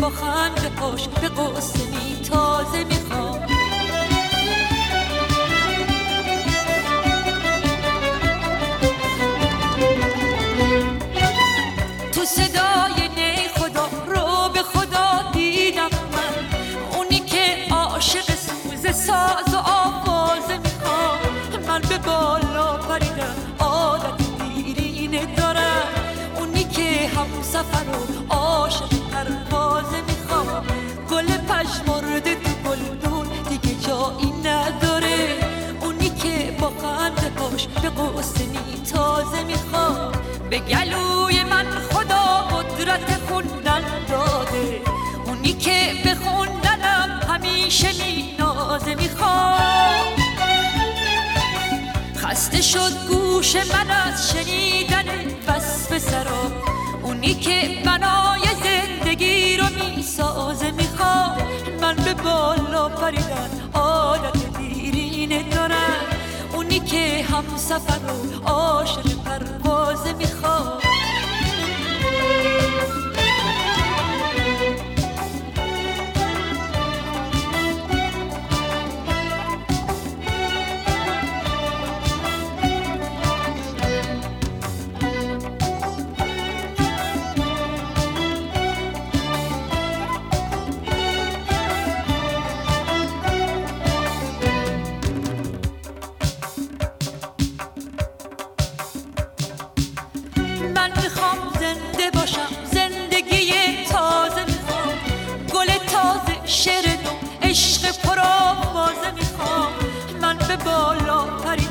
با خنده هاش به قصه می تازه میخوام. تو صدای نی خدا رو به خدا دیدم من، اونی که عاشق سوز ساز و آوازه میخوام. من به بالا پریدم عادت دیرینه دارم، اونی که هم سفر و عاشق پروازه میخوام. گل پژمرده تو گلدون دیگه جایی نداره، اونی که با خنده هاش به قصه می تازه میخوام. به گلوی من خدا قدرت خوندن داده، اونی که به خوندنم همیشه می نازه میخوام. خسته شد گوش من از شنیدن وصف سرا، اونی که بنای زندگی رو می سازه میخوام. من به بالا پریدن عادت دیرینه دارم، اونی که هم سفر و عاشق پروازه میخوام. من میخوام زنده باشم، زندگی تازه میخوام. گل تازه، شعر نو، عشق پرآوازه میخوام. من به بالا پریدم